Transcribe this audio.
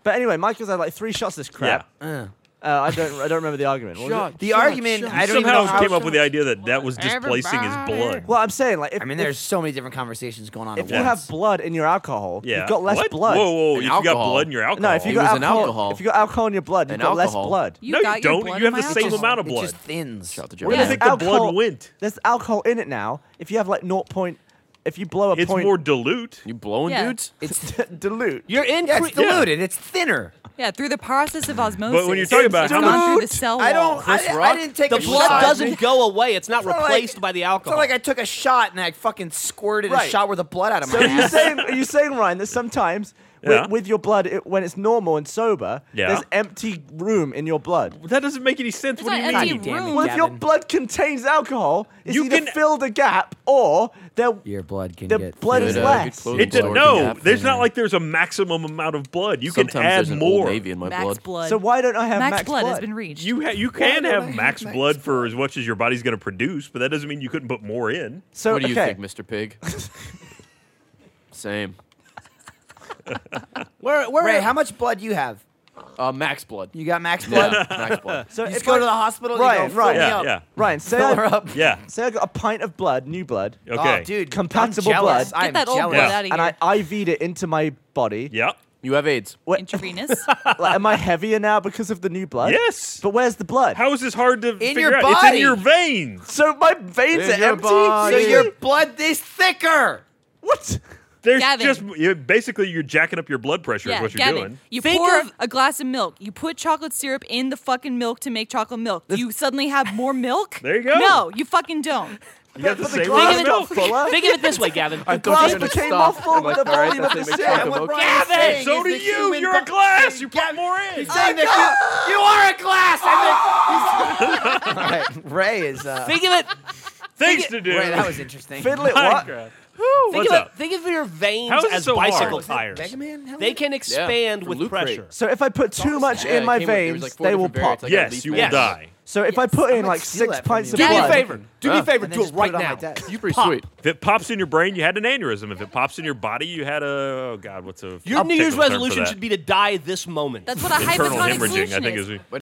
But anyway, Michael's had like 3 shots of this crap. I don't remember the argument. What was it? The argument. I don't even know somehow how came up with the idea that was displacing his blood. Well, I'm saying like if, I mean, there's so many different conversations going on. if at you once. have blood in your alcohol, Yeah. you've got less What? blood. Whoa! If you got alcohol. blood in your alcohol, No, if you It got was an alcohol, alcohol. if you got alcohol in your blood, you've got less alcohol. blood. no, you got your don't. blood You in have the my same alcohol. amount of it blood. just thins. Shout out to Where do you Joe. think the blood went? There's alcohol in it now. If you have like 0. If you blow a It's point, more dilute. You blowing Yeah. dudes? it's dilute. You're it's diluted. It's thinner. Yeah, through the process of osmosis. But when you're talking about it's how gone much- through the cell wall. I didn't take The a blood shot. doesn't go away. It's not It's not replaced like- by the It's alcohol. not like I took a shot and I fucking squirted a Right. shot worth of blood out of So my are you ass. saying, Ryan, that sometimes Yeah. with your blood, when it's normal and sober, Yeah. there's empty room in your blood? That doesn't make any sense. It's What do not you empty mean? Damn it, room. Well, if your Gavin. blood contains alcohol, it's You either can- fill the gap or Your blood can the get blood filled is Good, less. good clothing It did, store no, can have there's thinner. not like there's a maximum amount of blood. You Sometimes can add there's an more. Old Navy in my Max blood. So why don't I have Max max blood has been reached. You can don't I have have max max blood for as much as your body's going to produce, but that doesn't mean you couldn't put more in. So What do you okay. think, Mr. Pig? Same. where Ray, how much blood do you have? Max blood. You got max blood? Yeah, max blood. So You if just go I- to the hospital and Ryan, you go, Ryan. fill me Yeah, up. yeah. Ryan, say Fill her I, up. Yeah. say I got a pint of blood, new blood, Okay. Oh, dude, Compatible I'm jealous. blood. I'm Get that old jealous. blood Yeah. out of and here. I IV'd it into my body. Yep. You have AIDS. What, Intravenous. like, am I heavier now because of the new blood? Yes. But where's the blood? How is this hard to figure your out? It's body. in your veins. So my veins In are your empty? body. So your blood is thicker. What? There's Gavin. just basically you're jacking up your blood pressure is Yeah, what you're Gavin, doing. you Think pour of- a glass of milk. You put chocolate syrup in the fucking milk to make chocolate milk. Do you suddenly have more milk? There you go. No, you fucking don't. You got the But the same glass amount of got milk. fuller. Think of it this way, Gavin. The glass became more full with the volume of the syrup. What Brian's Gavin! saying So is do the you. human You're a body- glass. You put more in. He's saying that you are a glass. And then Ray is. Think of it. Things to do. Ray, that was interesting. Fiddle it what? Minecraft. Think What's of up? it. Think of your veins How is it as so hard? bicycle Was it tires. Mega Man? Hell They yeah. can expand from with Loot pressure. Crate. So if I put too much Yeah, in my it came with- there was veins, like 4 they will different variants. pop. I got Yes, Leaf you will Man. die. So if I put in might like steal 6 that from pints you. of Do me a blood, favor. Do me a favor. And then Do just it put right it on my now. desk. You pretty Pop. sweet. If it pops in your brain, you had an aneurysm. If it pops in your body, you had a what's a Your New technical Year's term for resolution that? should be to die this moment. That's what a internal hypertonic hemorrhaging. solution I think is. is.